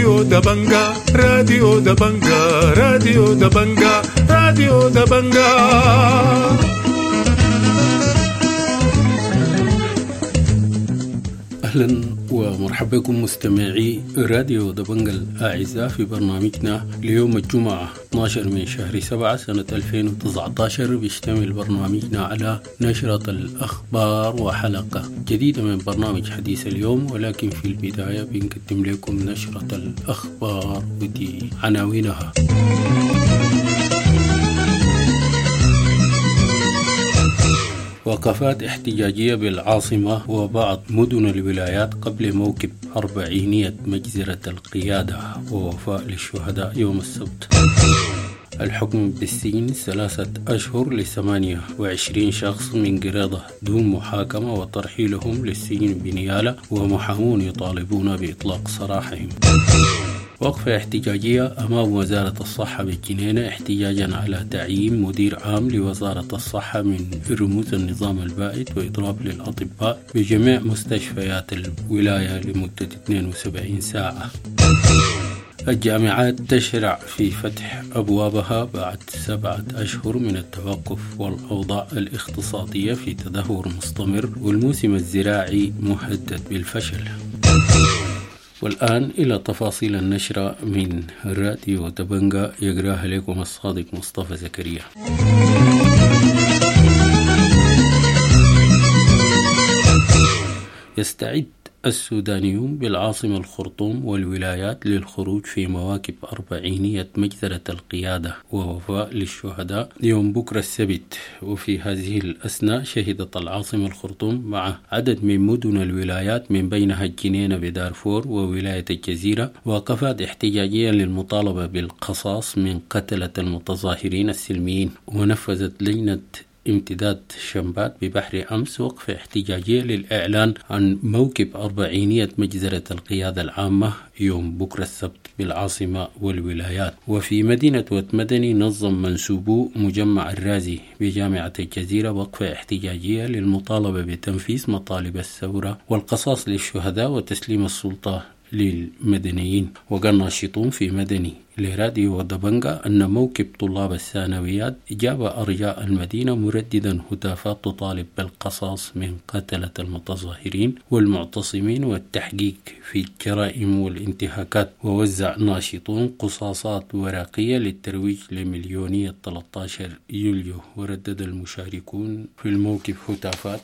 راديو دبنجا راديو دبنجا راديو دبنجا راديو دبنجا. أهلا ومرحبا بكم مستمعي راديو دبنجا الأعزاء في برنامجنا ليوم الجمعة 12 من شهر 7 سنة 2019. بيشتمل برنامجنا على نشرة الأخبار وحلقة جديدة من برنامج حديث اليوم، ولكن في البداية بنقدم لكم نشرة الأخبار ودي عناوينها. وقفات احتجاجية بالعاصمة وبعض مدن الولايات قبل موكب 40 مجزرة القيادة ووفاء للشهداء يوم السبت. الحكم بالسجن 3 أشهر ل28 شخص من قريضة دون محاكمة وترحيلهم للسجن بنيالة، ومحامون يطالبون بإطلاق سراحهم. وقفة احتجاجية أمام وزارة الصحة بالجنينة احتجاجا على تعيين مدير عام لوزارة الصحة من رموز النظام البائد وإضراب للأطباء بجميع مستشفيات الولاية لمدة 72 ساعة. الجامعات تشرع في فتح أبوابها بعد 7 أشهر من التوقف، والأوضاع الاقتصادية في تدهور مستمر، والموسم الزراعي مهدد بالفشل. والآن إلى تفاصيل النشرة من راديو دبنجا، يقراها لكم الصادق مصطفى زكريا. يستعد السودانيون بالعاصمة الخرطوم والولايات للخروج في مواكب 40 مجزرة القيادة ووفاء للشهداء يوم بكرة السبت. وفي هذه الأثناء شهدت العاصمة الخرطوم مع عدد من مدن الولايات من بينها الجنينة بدارفور وولاية الجزيرة وقفات احتجاجية للمطالبة بالقصاص من قتلة المتظاهرين السلميين. ونفذت لجنة امتداد شمبات ببحر أمس وقفة احتجاجية للإعلان عن موكب 40 مجزرة القيادة العامة يوم بكرة السبت بالعاصمة والولايات. وفي مدينة وتمدني نظم منسوبو مجمع الرازي بجامعة الجزيرة وقفة احتجاجية للمطالبة بتنفيذ مطالب الثورة والقصاص للشهداء وتسليم السلطة للمدنيين. وقال ناشطون في مدني لراديو دبنجا أن موكب طلاب الثانويات جاب أرجاء المدينة مرددا هتافات تطالب بالقصاص من قتلة المتظاهرين والمعتصمين والتحقيق في الجرائم والانتهاكات. ووزع ناشطون قصاصات ورقية للترويج لمليونية 13 يوليو. وردد المشاركون في الموكب هتافات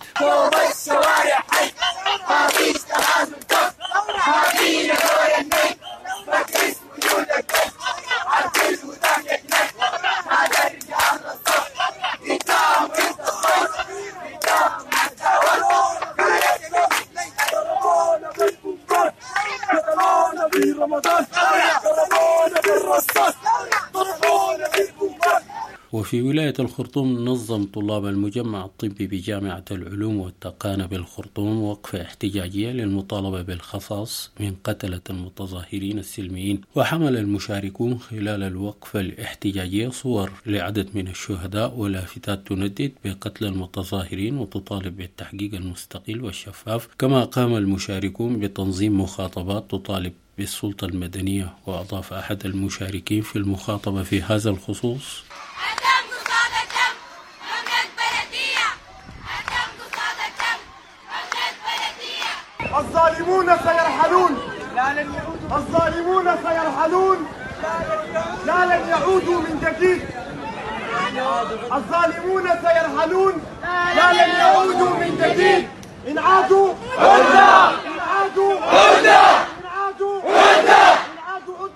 وفي ولاية الخرطوم نظم طلاب المجمع الطبي بجامعة العلوم والتقانة بالخرطوم وقفة احتجاجية للمطالبة بالقصاص من قتلة المتظاهرين السلميين. وحمل المشاركون خلال الوقفة الاحتجاجية صور لعدد من الشهداء ولافتات تندد بقتل المتظاهرين وتطالب بالتحقيق المستقل والشفاف. كما قام المشاركون بتنظيم مخاطبات تطالب بالسلطة المدنية. وأضاف أحد المشاركين في المخاطبة في هذا الخصوص: الظالمون سيرحلون، الظالمون سيرحلون، لا لن يعودوا من جديد. الظالمون سيرحلون، لا لن يعودوا من جديد. إن عادوا عدنا، إن عادوا عدنا، إن عادوا عدنا، إن عادوا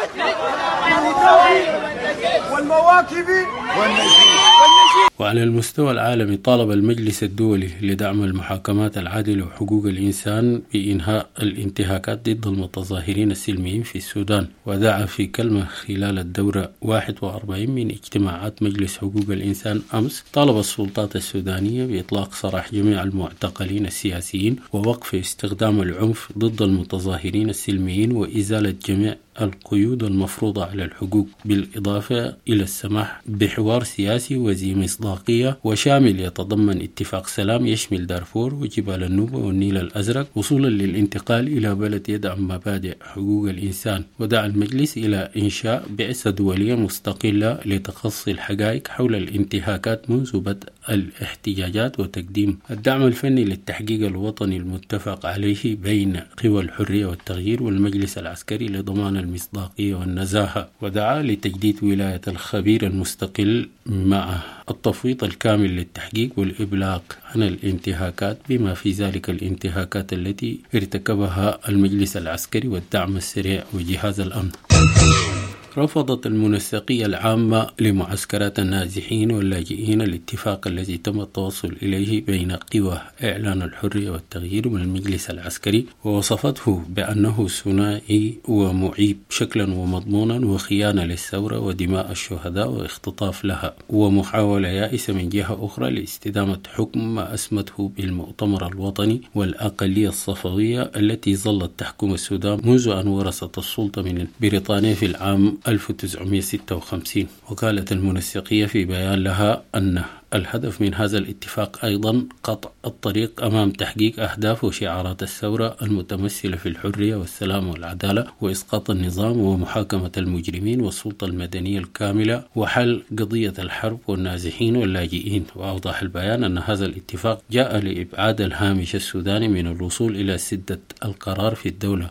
عدنا. والمواكب والنجيب. وعلى المستوى العالمي طالب المجلس الدولي لدعم المحاكمات العادلة وحقوق الإنسان بإنهاء الانتهاكات ضد المتظاهرين السلميين في السودان. ودعا في كلمة خلال الدورة 41 من اجتماعات مجلس حقوق الإنسان أمس طالب السلطات السودانية بإطلاق سراح جميع المعتقلين السياسيين ووقف استخدام العنف ضد المتظاهرين السلميين وإزالة جميع القيود المفروضة على الحقوق، بالإضافة إلى السماح بحوار سياسي وذي مصداقية وشامل يتضمن اتفاق سلام يشمل دارفور وجبال النوبة والنيل الأزرق، وصولا للانتقال إلى بلد يدعم مبادئ حقوق الإنسان. ودعا المجلس إلى إنشاء بعثة دولية مستقلة لتقصي الحقائق حول الانتهاكات منذ بدء الاحتجاجات وتقديم الدعم الفني للتحقيق الوطني المتفق عليه بين قوى الحرية والتغيير والمجلس العسكري لضمان المصداقية والنزاهة. ودعا لتجديد ولاية الخبير المستقل مع التفويض الكامل للتحقيق والإبلاغ عن الانتهاكات بما في ذلك الانتهاكات التي ارتكبها المجلس العسكري والدعم السريع وجهاز الأمن. رفضت المنسقية العامة لمعسكرات النازحين واللاجئين الاتفاق الذي تم التوصل إليه بين قوى إعلان الحرية والتغيير والمجلس العسكري، ووصفته بأنه ثنائي ومعيب شكلا ومضمونا وخيانة للثورة ودماء الشهداء واختطاف لها، ومحاولة يائسة من جهة أخرى لاستدامة حكم ما أسمته بالمؤتمر الوطني والأقلية الصفوية التي ظلت تحكم السودان منذ أن ورثت السلطة من بريطانيا في العام 1956. وقالت المنسقية في بيان لها أن الهدف من هذا الاتفاق أيضا قطع الطريق أمام تحقيق أهداف وشعارات الثورة المتمثلة في الحرية والسلام والعدالة وإسقاط النظام ومحاكمة المجرمين والسلطة المدنية الكاملة وحل قضية الحرب والنازحين واللاجئين. وأوضح البيان أن هذا الاتفاق جاء لإبعاد الهامش السوداني من الوصول إلى سدة القرار في الدولة.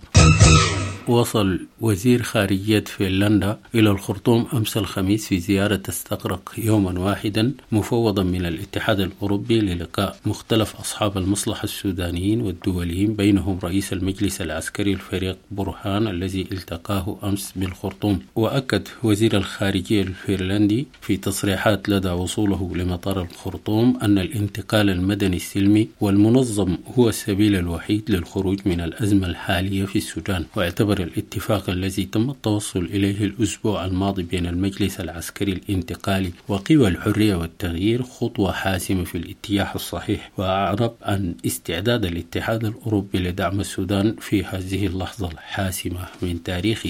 وصل وزير خارجية فنلندا إلى الخرطوم أمس الخميس في زيارة تستغرق يوما واحدا مفوضا من الاتحاد الأوروبي للقاء مختلف أصحاب المصلحة السودانيين والدوليين بينهم رئيس المجلس العسكري الفريق برهان الذي التقاه أمس بالخرطوم. وأكد وزير الخارجية الفنلندي في تصريحات لدى وصوله لمطار الخرطوم أن الانتقال المدني السلمي والمنظم هو السبيل الوحيد للخروج من الأزمة الحالية في السودان. واعتبر الاتفاق الذي تم التوصل إليه الأسبوع الماضي بين المجلس العسكري الانتقالي وقوى الحرية والتغيير خطوة حاسمة في الاتجاه الصحيح، وأعرب عن استعداد الاتحاد الأوروبي لدعم السودان في هذه اللحظة الحاسمة من تاريخه.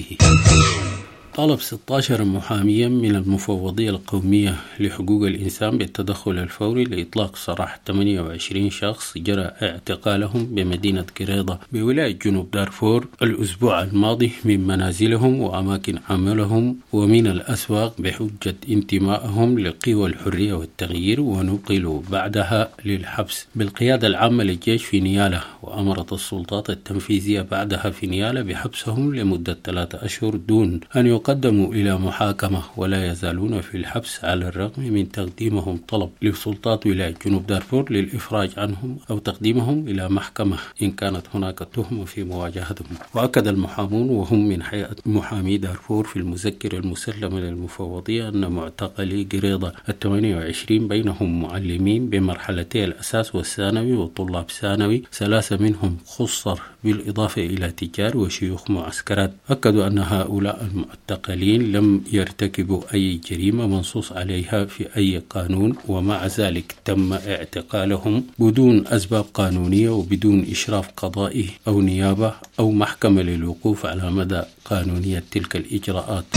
طلب 16 محاميا من المفوضية القومية لحقوق الإنسان بالتدخل الفوري لإطلاق سراح 28 شخص جرى اعتقالهم بمدينة قريضة بولاية جنوب دارفور الأسبوع الماضي من منازلهم وأماكن عملهم ومن الأسواق بحجة انتمائهم لقوى الحرية والتغيير، ونقلوا بعدها للحبس بالقيادة العامة للجيش في نيالة. وأمرت السلطات التنفيذية بعدها في نيالة بحبسهم لمدة 3 أشهر دون أن يقدموا إلى محاكمة، ولا يزالون في الحبس على الرغم من تقديمهم طلب لسلطات ولاية جنوب دارفور للإفراج عنهم أو تقديمهم إلى محكمة إن كانت هناك تهمة في مواجهتهم. وأكد المحامون وهم من هيئة محامي دارفور في المذكرة المسلمة للمفوضية أن معتقلي قريضة 28 بينهم معلمين بمرحلتي الأساس والثانوي وطلاب ثانوي 3 منهم خصر بالإضافة إلى تجار وشيوخ معسكرات. أكدوا أن هؤلاء المعتقلين لم يرتكبوا أي جريمة منصوص عليها في أي قانون، ومع ذلك تم اعتقالهم بدون أسباب قانونية وبدون إشراف قضائي أو نيابة أو محكمة للوقوف على مدى قانونية تلك الإجراءات.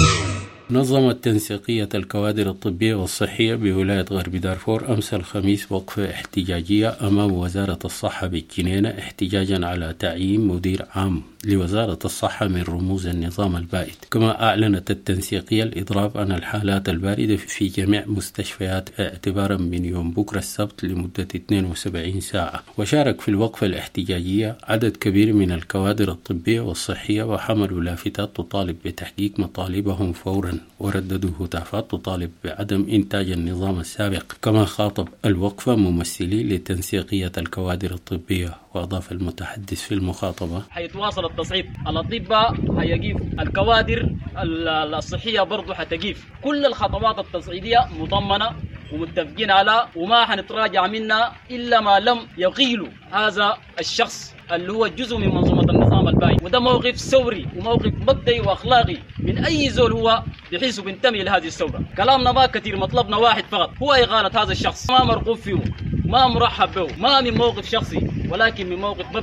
نظمت تنسيقية الكوادر الطبية والصحية بولاية غرب دارفور أمس الخميس وقفة احتجاجية أمام وزارة الصحة بالجنينة احتجاجا على تعيين مدير عام لوزارة الصحة من رموز النظام البائد. كما أعلنت التنسيقية الإضراب عن الحالات الباردة في جميع مستشفيات اعتبارا من يوم بكرة السبت لمدة 72 ساعة. وشارك في الوقفة الاحتجاجية عدد كبير من الكوادر الطبية والصحية وحملوا لافتات تطالب بتحقيق مطالبهم فورا، ورددوا هتافات تطالب بعدم إنتاج النظام السابق. كما خاطب الوقفة ممثلي لتنسيقية الكوادر الطبية. وأضاف المتحدث في المخاطبة: حيتواصل التصعيد، الأطباء حيقيف، الكوادر الصحية برضو حتقيف. كل الخطوات التصعيدية مضمنة ومتفقين على، وما حنتراجع منها إلا ما لم يغيلوا هذا الشخص اللي هو جزء من منظومة النظام البائد. وده موقف ثوري وموقف مبدئي وأخلاقي من أي زول هو بحيث بينتمي لهذه الثورة. كلامنا ما كثير، مطلبنا واحد فقط، هو إغالة هذا الشخص. ما مرغوب فيه، ما مرحب به، ما من موقف شخصي ولكن من موقف مبدئي.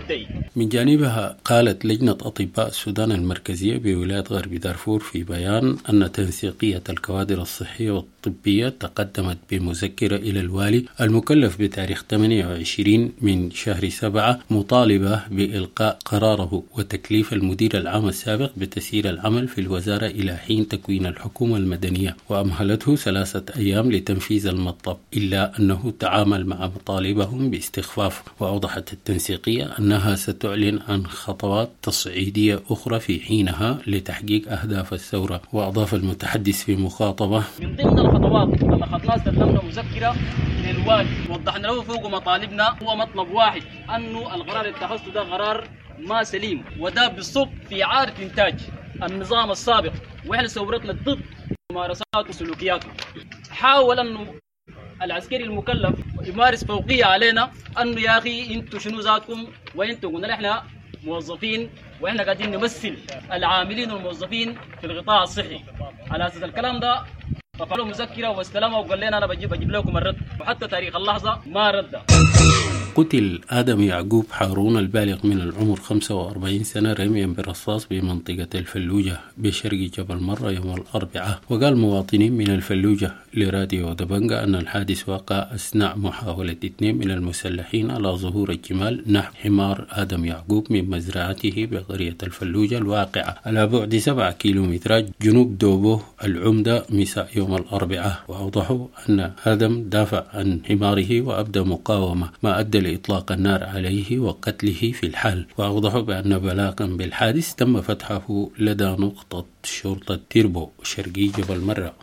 من جانبها قالت لجنة أطباء السودان المركزية بولاية غرب دارفور في بيان أن تنسيقية الكوادر الصحية والطبية تقدمت بمذكرة إلى الوالي المكلف بتاريخ 28 من شهر 7 مطالبة بإلقاء قراره وتكليف المدير العام السابق بتسيير العمل في الوزارة إلى حين تكوين الحكومة المدنية، وأمهلته 3 أيام لتنفيذ المطلب، إلا أنه تعامل مع مطالبهم باستخفاف. وأوضحت التنسيقية أنها ستعلن عن خطوات تصعيدية أخرى في حينها لتحقيق أهداف الثورة. وأضاف المتحدث في مخاطبة: من ضمن الخطوات اللي أخذناها استلمنا مذكرة للوالي وضحنا له فوق مطالبنا هو مطلب واحد، أنه القرار اللي اتخذته ده قرار ما سليم، وده بالصب في إعادة إنتاج النظام السابق، وإحنا ثورتنا ضد ممارساته وسلوكياته. حاول أنه العسكري المكلف يمارس فوقية علينا، أنه يا أخي أنتوا شنو ذاتكم، وأنتوا قلنا إحنا موظفين وإحنا قاعدين نمثل العاملين والموظفين في القطاع الصحي. على أساس الكلام ده رفعوا مذكرة واستلموا وقال لنا أنا بجيب لكم الرد، وحتى تاريخ اللحظة ما رد. قتل آدم يعقوب حارون البالغ من العمر 45 سنة رميا بالرصاص بمنطقة الفلوجة بشرق جبل مرة يوم الأربعاء. وقال مواطنين من الفلوجة لراديو دبنجة أن الحادث وقع أثناء محاولة 2 من المسلحين على ظهور الجمال نحو حمار آدم يعقوب من مزرعته بقرية الفلوجة الواقعة على بعد 7 كيلومترات جنوب دوبو العمدة مساء يوم الأربعاء. وأوضحوا أن آدم دافع عن حماره وأبدى مقاومة ما أدى لإطلاق النار عليه وقتله في الحال. وأوضحوا بأن بلاغا بالحادث تم فتحه لدى نقطة شرطة تيربو شرقي جبل مرة.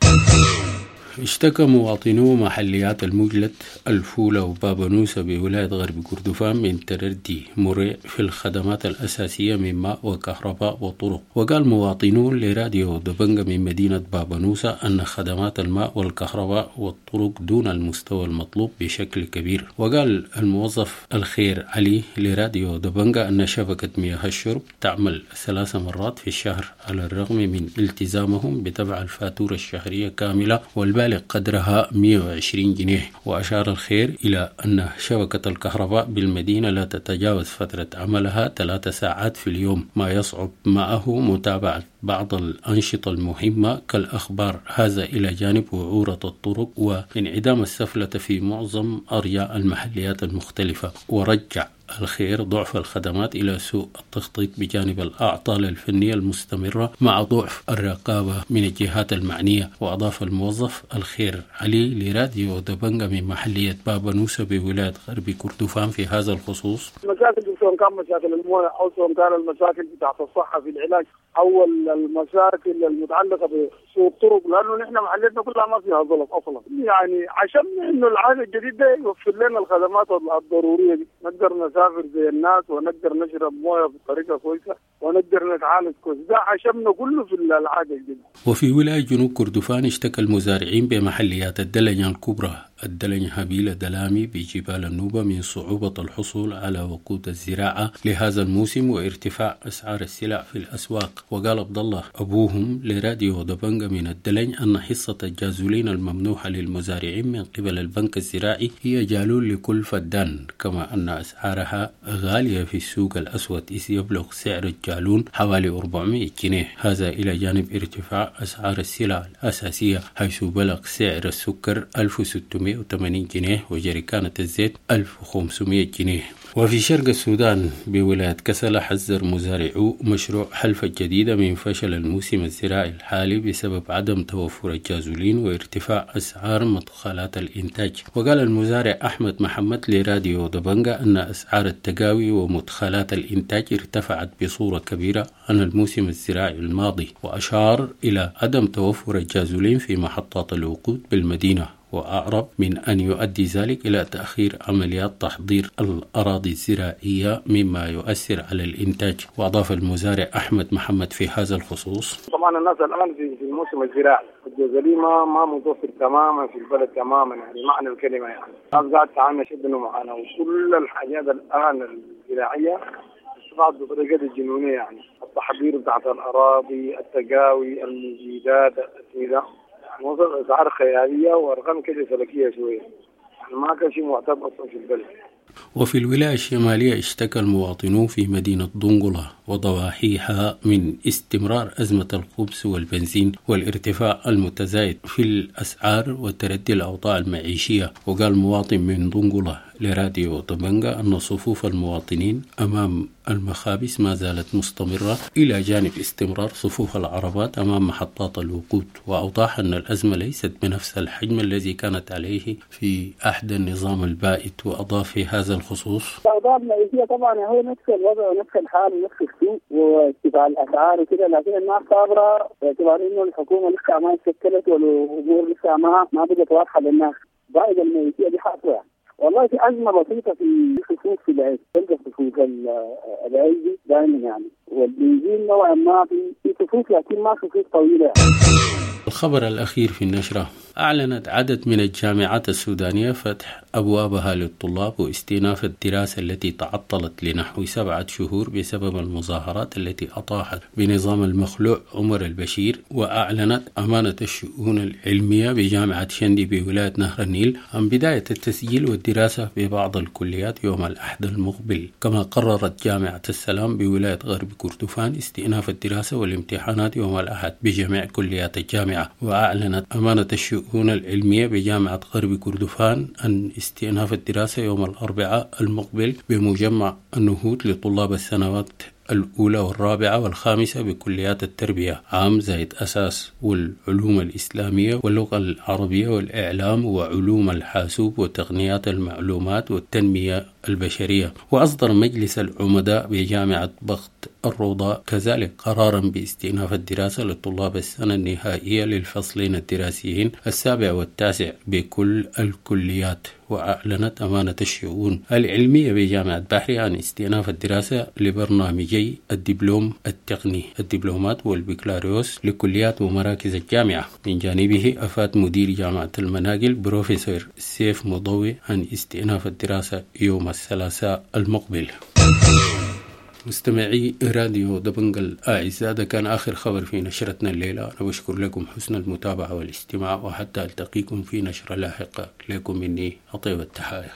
اشتكى مواطنو محليات المجلد الفولة وبابنوسة بولاية غرب كردفان من تردي مريع في الخدمات الأساسية من ماء وكهرباء وطرق. وقال مواطنون لراديو دبنجة من مدينة بابنوسة أن خدمات الماء والكهرباء والطرق دون المستوى المطلوب بشكل كبير. وقال الموظف الخير علي لراديو دبنجة أن شبكة مياه الشرب تعمل 3 مرات في الشهر على الرغم من التزامهم بدفع الفاتورة الشهرية كاملة والبالغ قدرها 120 جنيه. وأشار الخير إلى أن شبكة الكهرباء بالمدينة لا تتجاوز فترة عملها 3 ساعات في اليوم، ما يصعب معه متابعة بعض الأنشطة المهمة كالأخبار، هذا إلى جانب وعورة الطرق وانعدام السفلة في معظم أرجاء المحليات المختلفة. ورجع الخير ضعف الخدمات إلى سوء التخطيط بجانب الأعطال الفنية المستمرة مع ضعف الرقابة من الجهات المعنية. وأضاف الموظف الخير علي لراديو دبنجة من محلية بابنوسة بولاية غرب كردفان في هذا الخصوص: مشاكل سواء كان مشاكل المويه أو سواء كان المشاكل بتاعت الصحة في العلاج أو المشاكل المتعلقة بسوء الطرق، لأنه نحن محلتنا كلها ما فيها ظلم أصلا. يعني عشان إنه العهد الجديد ده يوفر لنا الخدمات الضرورية دي، نقدر نسافر زي الناس ونقدر نشرب مويه بطريقة كويسة ونقدر نتعالج كويس، ده عشمنا كله في العهد الجديد. وفي ولاية جنوب كردفان اشتكى المزارعين بمحليات الدلنية الكبرى الدلنية هبيلة دلامي بجبال النوبة من صعوبة الحصول على وقود الزراعة لهذا الموسم وارتفاع أسعار السلع في الأسواق. وقال عبد الله أبوهم لراديو دبنجة من الدلن أن حصة الجازولين الممنوحة للمزارعين من قبل البنك الزراعي هي جالون لكل فدان، كما أن أسعارها غالية في السوق الأسود إذ يبلغ سعر الجالون حوالي 400 جنيه، هذا إلى جانب ارتفاع أسعار السلع الأساسية حيث بلغ سعر السكر 1680 جنيه وجريكانة الزيت 1500 جنيه. وفي شرق السودان بولاية كسلة حذر مزارعو مشروع حلفة جديدة من فشل الموسم الزراعي الحالي بسبب عدم توفر الجازولين وارتفاع أسعار مدخلات الإنتاج. وقال المزارع أحمد محمد لراديو دبنجة أن أسعار التقاوي ومدخلات الإنتاج ارتفعت بصورة كبيرة عن الموسم الزراعي الماضي، وأشار إلى عدم توفر الجازولين في محطات الوقود بالمدينة، وأعرب من أن يؤدي ذلك إلى تأخير عمليات تحضير الأراضي الزراعية مما يؤثر على الإنتاج. وأضاف المزارع أحمد محمد في هذا الخصوص: طبعا الناس الآن في الموسم الزراعي الجازولين ما متوفر تماما في البلد تماما، يعني معنى الكلمة يعني الناس قاعد تعاني شدة معانا، وكل الحاجات الآن الزراعية بعض بطريقة الجنونية، يعني التحضير بتاعت الأراضي، التقاوي، المزيدات، الأسمدة، وصل أسعار خيالية وأرقام كده فلكية شوية، يعني ما كان شيء معتاد أصلا في البلد. وفي الولاية الشمالية اشتكى المواطنون في مدينة دنقلة وضواحيها من استمرار أزمة الخبز والبنزين والارتفاع المتزايد في الأسعار وتردي الأوضاع المعيشية. وقال مواطن من دنقلة لراديو دبنجا أن صفوف المواطنين أمام المخابز ما زالت مستمرة إلى جانب استمرار صفوف العربات أمام محطات الوقود، وأوضح أن الأزمة ليست بنفس الحجم الذي كانت عليه في عهد النظام البائد. وأضاف في هذا الخصوص: الأوضاع المعيشية طبعا هو نفس الوضع ونفس الحال ونفس السوق وارتفاع الأسعار وكده، لكن الناس صابرة باعتبار إنه الحكومة لسه ما تشكلت والأمور لسه ما بدأت واضحة للناس. ضائقة المعيشية دي حاصلة. والله في أزمة بسيطة في خصوص في العيش، تلقى خصوص العيش دي دائما يعني، والبنزين نوعا ما في خصوص لكن ما خصوص طويلة يعني. الخبر الأخير في النشرة: أعلنت عدد من الجامعات السودانية فتح أبوابها للطلاب واستئناف الدراسة التي تعطلت لنحو 7 شهور بسبب المظاهرات التي أطاحت بنظام المخلوع عمر البشير. وأعلنت أمانة الشؤون العلمية بجامعة شندي بولاية نهر النيل عن بداية التسجيل والدراسة ببعض الكليات يوم الأحد المقبل. كما قررت جامعة السلام بولاية غرب كردفان استئناف الدراسة والامتحانات يوم الأحد بجميع كليات الجامعة. وأعلنت أمانة الشؤون العلمية بجامعة غرب كردفان عن استئناف الدراسة يوم الأربعاء المقبل بمجمع النهوض لطلاب السنوات الأولى والرابعة والخامسة بكليات التربية عام زائد أساس والعلوم الإسلامية واللغة العربية والإعلام وعلوم الحاسوب وتقنيات المعلومات والتنمية البشرية. وأصدر مجلس العمداء بجامعة بخت الروضة كذلك قرارا باستئناف الدراسة لطلاب السنة النهائية للفصلين الدراسيين 7 و9 بكل الكليات. وأعلنت أمانة الشؤون العلمية بجامعة بحري عن استئناف الدراسة لبرنامجي الدبلوم التقني الدبلومات والبكالوريوس لكليات ومراكز الجامعة. من جانبه أفاد مدير جامعة المناقل بروفيسور سيف مضوي عن استئناف الدراسة يوم الثلاثاء المقبل. مستمعي راديو دبنجا الأعزاء، هذا كان آخر خبر في نشرتنا الليلة. أنا بشكر لكم حسن المتابعة والاستماع، وحتى ألتقيكم في نشرة لاحقة. لكم مني أطيب التحايا.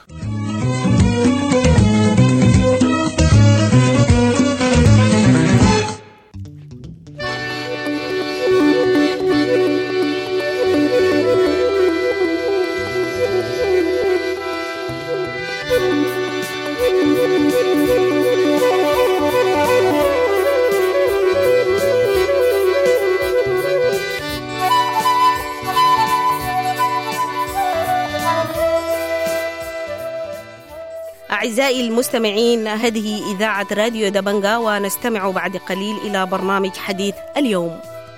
أعزائي المستمعين، هذه إذاعة راديو دبنجا، ونستمع بعد قليل إلى برنامج حديث اليوم.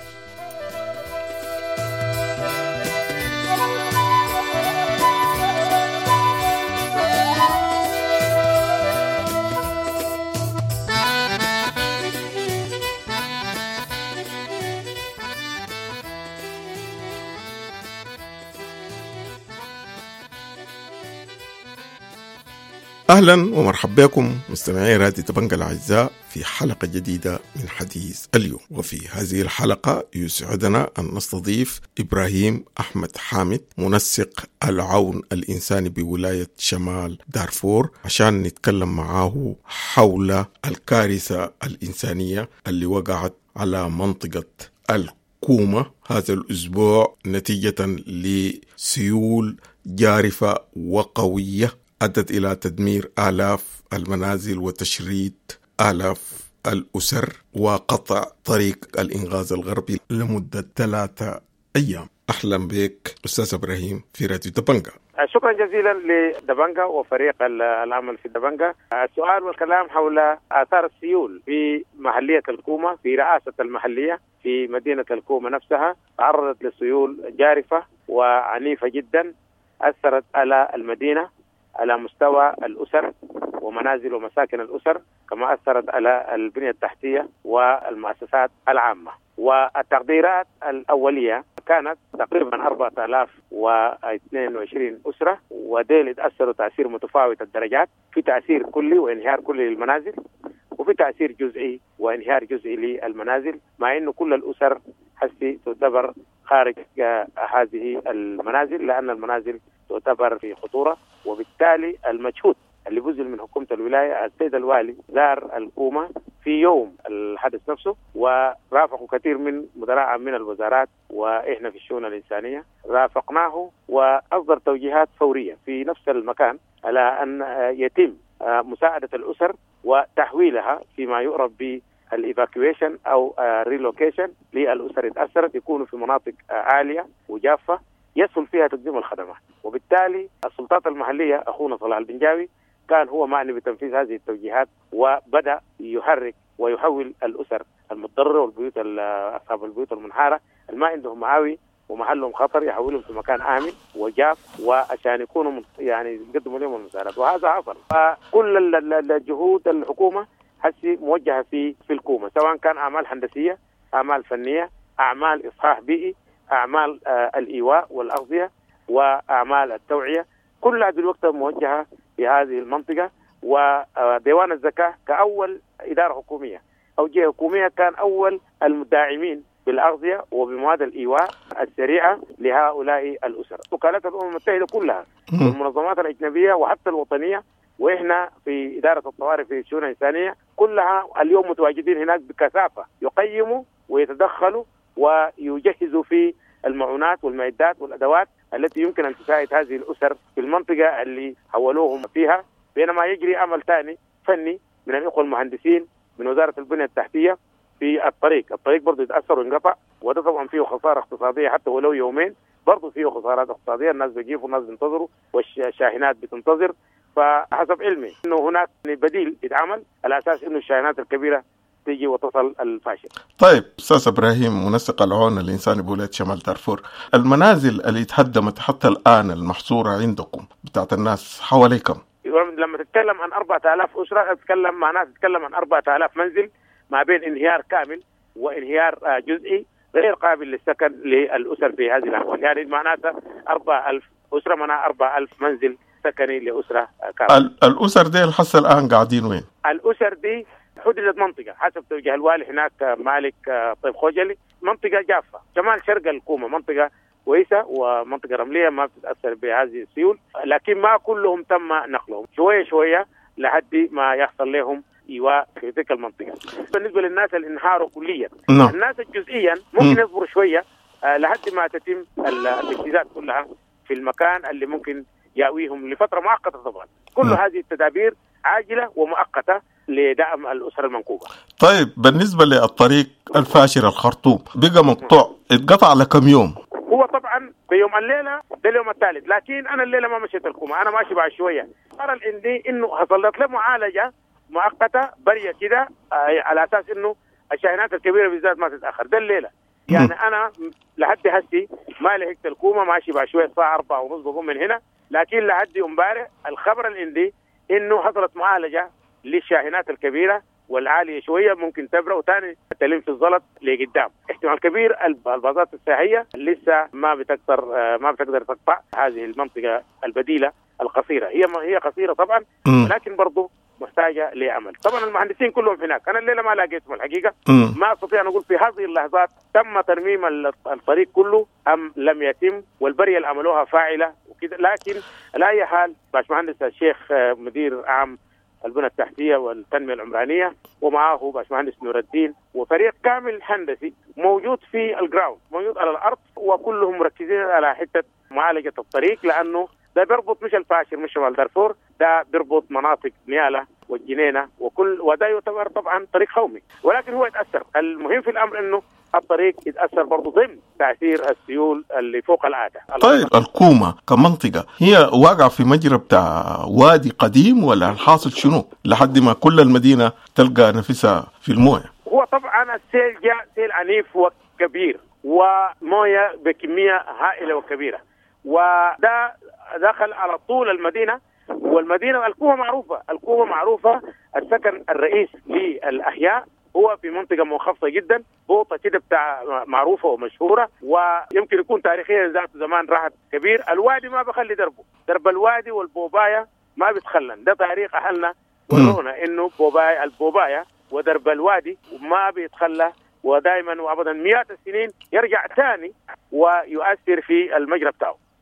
أهلا ومرحبا بكم مستمعي راديو دبنجا الأعزاء في حلقة جديدة من حديث اليوم. وفي هذه الحلقة يسعدنا أن نستضيف إبراهيم أحمد حامد، منسق العون الإنساني بولاية شمال دارفور، عشان نتكلم معاه حول الكارثة الإنسانية اللي وقعت على منطقة الكومة هذا الأسبوع نتيجة لسيول جارفة وقوية أدت إلى تدمير آلاف المنازل وتشريد آلاف الأسر وقطع طريق الإنقاذ الغربي لمدة 3 أيام. أهلا بك أستاذ إبراهيم في راديو دبنجا. شكرا جزيلا لدبنجا وفريق العمل في دبنجا. السؤال والكلام حول آثار السيول في محلية الكومة، في رئاسة المحلية في مدينة الكومة نفسها. تعرضت لسيول جارفة وعنيفة جدا أثرت على المدينة على مستوى الأسر ومنازل ومساكن الأسر، كما أثرت على البنية التحتية والمؤسسات العامة. والتقديرات الأولية كانت تقريبا 4022 أسرة، وديل اتأثروا تأثير متفاوت الدرجات، في تأثير كلي وانهيار كلي للمنازل، وفي تأثير جزئي وانهيار جزئي للمنازل، مع أنه كل الأسر حسي تعتبر خارج هذه المنازل، لأن المنازل تعتبر في خطورة، وبالتالي المجهود اللي بذل من حكومة الولاية. السيد الوالي زار الكومة في يوم الحدث نفسه، ورافقوا كثير من مدراء من الوزارات، وإحنا في الشؤون الإنسانية رافقناه، وأصدر توجيهات فورية في نفس المكان على أن يتم مساعدة الأسر وتحويلها فيما يعرف بالإيفاكويشن أو ريلوكيشن للأسر تأثرت، يكونوا في مناطق عالية وجافة يسهل فيها تقديم الخدمات. وبالتالي السلطات المحلية أخونا صلاح البنجاوي كان هو معني بتنفيذ هذه التوجيهات، وبدأ يحرك ويحول الأسر المضطرة والبيوت أصحاب البيوت المنحارة ما عندهم معاوي ومحلهم خطر يحولهم في مكان آمن وجاف، وعشان يكونوا يعني يقدموا لهم المساعدات، وهذا حصل. فكل الجهود الحكومة هسي موجهة في الكومة، سواء كان أعمال هندسية، أعمال فنية، أعمال إصلاح بيئي، أعمال الإيواء والأغذية، وأعمال التوعية، كلها دلوقتي موجهة في هذه المنطقة. وديوان الزكاة كأول إدارة حكومية أو جهة حكومية كان أول المداعمين بالأغذية وبمواد الإيواء السريعة لهؤلاء الأسر. وكالات الأمم المتحدة كلها والمنظمات الأجنبية وحتى الوطنية، وإحنا في إدارة الطوارئ في الشؤون الإنسانية كلها اليوم متواجدين هناك بكثافة، يقيموا ويتدخلوا ويجهزوا في المعونات والمعدات والأدوات التي يمكن أن تساعد هذه الأسر في المنطقة اللي حولوهم فيها. بينما يجري عمل ثاني فني من الإخوة المهندسين من وزارة البنية التحتية في الطريق برضه يتأثر وينقطع، وده طبعا فيه خسارة اقتصادية حتى ولو يومين، برضه فيه خسارات اقتصادية، الناس بيجيبوا والناس بينتظروا والشاحنات بتنتظر. فحسب علمي انه هناك بديل يتعمل على اساس انه الشاحنات الكبيره تيجي وتصل الفاشل. طيب استاذ ابراهيم، منسق العون الانساني بولايه شمال دارفور، المنازل اللي تهدمت حتى الان المحصوره عندكم بتاعت الناس حوالي كم؟ لما تتكلم عن 4000 اسره تتكلم مع ناس تتكلم عن 4000 منزل ما بين انهيار كامل وانهيار جزئي غير قابل للسكن للاسر في هذه الاحوال. يعني معناتها 4000 اسره معناها 4000 منزل سكني لأسرة كاملة. الأسر دي الحصة الآن قاعدين وين؟ الأسر دي حددت منطقة حسب توجيه الوالي هناك مالك طيب خوجلي، منطقة جافة شمال شرق الكومة، منطقة كويسة ومنطقة رملية ما بتتأثر بهذه السيول، لكن ما كلهم تم نقلهم، شوية شوية لحد ما يحصل لهم إيواء في تلك المنطقة. بالنسبة للناس اللي انهاروا كليا، الناس الجزئيا ممكن يصبروا شوية لحد ما تتم التجهيزات كلها في المكان اللي ممكن يأويهم لفترة مؤقتة. طبعا كل هذه التدابير عاجلة ومؤقتة لدعم الأسر المنكوبة. طيب بالنسبة للطريق الفاشر الخرطوم بقى مقطوع، اتقطع لكم يوم؟ هو طبعا في يوم الليلة ده اليوم الثالث، لكن أنا الليلة ما مشيت الكومة، أنا ماشي بعد شوية. قرر عندي إنه حصلت له معالجة مؤقتة برية كده على أساس إنه الشاحنات الكبيرة بالذات ما تتأخر. ده الليلة يعني أنا لحد هسي ما لحقت الكومة، ماشي بعد شوية الساعة 4:30 بقوم من هنا، لكن لحد امبارح الخبر اللي عندي انه حصلت معالجه للشاحنات الكبيره والعاليه شويه ممكن تبرأ وثاني تلم في الزلط لقدام. احتمال كبير الباصات السياحيه لسه ما بتقدر تقطع هذه المنطقه البديله القصيره، هي قصيره طبعا لكن برضه محتاجه لعمل. طبعا المهندسين كلهم هناك، انا الليله ما لقيتهم الحقيقه، ما استطيع ان اقول في هذه اللحظات تم ترميم الطريق كله ام لم يتم، والبريه اللي عملوها فاعله وكذا. لكن على اي حال باشمهندس الشيخ مدير عام البنى التحتيه والتنميه العمرانيه ومعه باشمهندس نور الدين وفريق كامل هندسي موجود في الجراوند، موجود على الارض، وكلهم مركزين على حته معالجه الطريق، لانه ده بيربط مش الفاشر مش شمال دارفور، ده بيربط مناطق نيالا والجنينه وده يعتبر طبعا طريق قومي، ولكن هو يتاثر. المهم في الامر انه الطريق يتاثر برضه ضمن تاثير السيول اللي فوق العاده. طيب الكومه كمنطقه هي واقعه في مجرى بتاع وادي قديم ولا الحاصل شنو لحد ما كل المدينه تلقى نفسها في المويه؟ هو طبعا السيل جاء سيل عنيف وكبير ومويه بكميه هائله وكبيره، وده دخل على طول المدينه. والمدينه الكومه معروفه السكن الرئيس للاحياء هو في منطقه منخفضه جدا، بوطه كده بتاع معروفه ومشهوره، ويمكن يكون تاريخيا ذات زمان راحت كبير. الوادي ما بخلي درب الوادي والبوبايه ما بيتخلن، ده تاريخ اهلنا ورونا انه البوبايه ودرب الوادي ما بيتخلى، ودائما وابدا مئات السنين يرجع ثاني ويؤثر في المجرى بتاعه.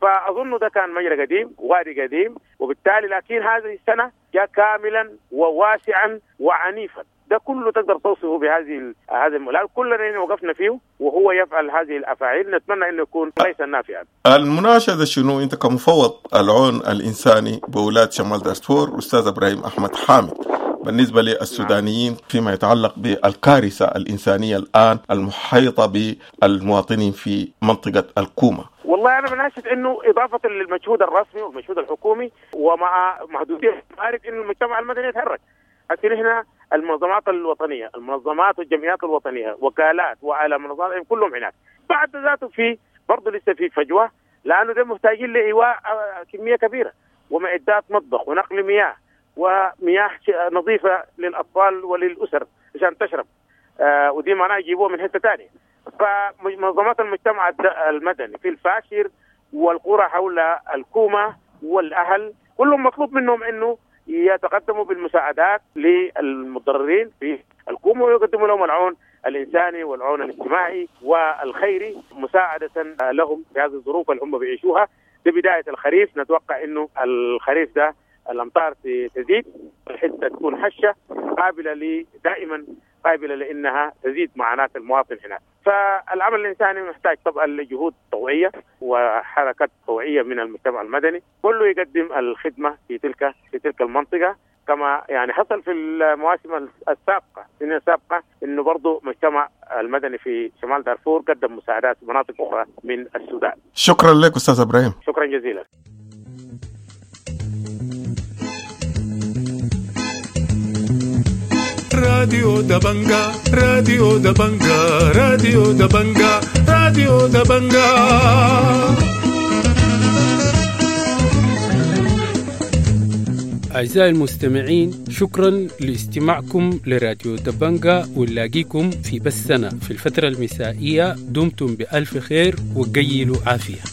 فأظن ده كان مجرى قديم ووادي قديم، وبالتالي لكن هذه السنة جاء كاملا وواسعا وعنيفا. ده كله تقدر توصفه بهذه الملال، كلنا وقفنا فيه وهو يفعل هذه الأفاعيل. نتمنى أنه يكون رئيسا نافعا. المناشدة شنو أنت كمفوض العون الإنساني بولاد شمال دارفور أستاذ إبراهيم أحمد حامد بالنسبة للسودانيين فيما يتعلق بالكارثة الإنسانية الآن المحيطة بالمواطنين في منطقة الكومة؟ والله أنا بناشد إنه إضافة للمجهود الرسمي والمجهود الحكومي ومع محدودية المعارف إنه المجتمع المدني يتحرك. لكن هنا المنظمات الوطنية، المنظمات والجمعيات الوطنية، وكالات وعلى منظمات كلهم عناد. بعد ذاته في برضه لسه في فجوة، لأنه ده محتاجين لإيواء كمية كبيرة ومعدات مطبخ ونقل مياه ومياه نظيفة للأطفال وللأسر عشان تشرب، ودي معناها يجيبوها من حتة تانية. فمنظمات المجتمع المدني في الفاشر والقرى حول الكومة والأهل كلهم مطلوب منهم إنه يتقدموا بالمساعدات للمتضررين في الكومة ويقدموا لهم العون الإنساني والعون الاجتماعي والخيري مساعدة لهم في هذه الظروف اللي هم بيعيشوها. ببداية الخريف نتوقع إنه الخريف ده الأمطار تزيد، الحتة تكون هشة دائما قابلة لأنها تزيد معاناة المواطن هنا. فالعمل الإنساني محتاج طبعا لجهود طوعية وحركات طوعية من المجتمع المدني، كله يقدم الخدمة في تلك المنطقة، كما يعني حصل في المواسم السنين السابقة إنه برضو مجتمع المدني في شمال دارفور قدم مساعدات في مناطق أخرى من السودان. شكرا لك أستاذ إبراهيم. شكرا جزيلا. راديو دبنجا راديو دبنجا راديو دبنجا راديو دبنجا. أعزائي المستمعين، شكرا لاستماعكم لراديو دبنجا، ونلاقيكم في بثنا في الفترة المسائية. دمتم بألف خير وقيلوا عافية.